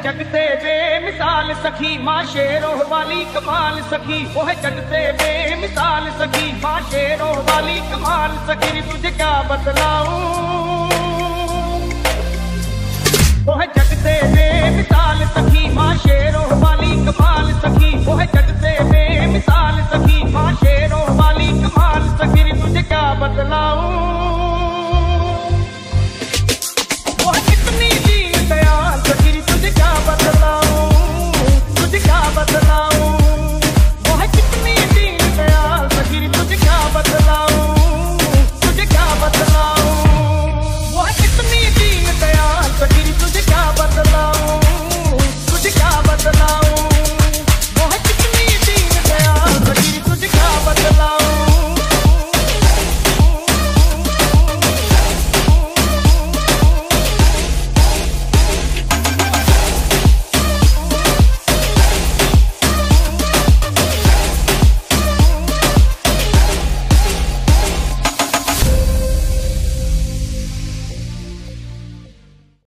जगते बेमिसाल सखी माँ शेरों वाली कमाल सखी, वो है जगते बेमिसाल सखी माँ शेरों वाली कमाल सखी। तुझे क्या बतलाऊं, वो है जगते बेमिसाल सखी माँ शेरों वाली कमाल सखी।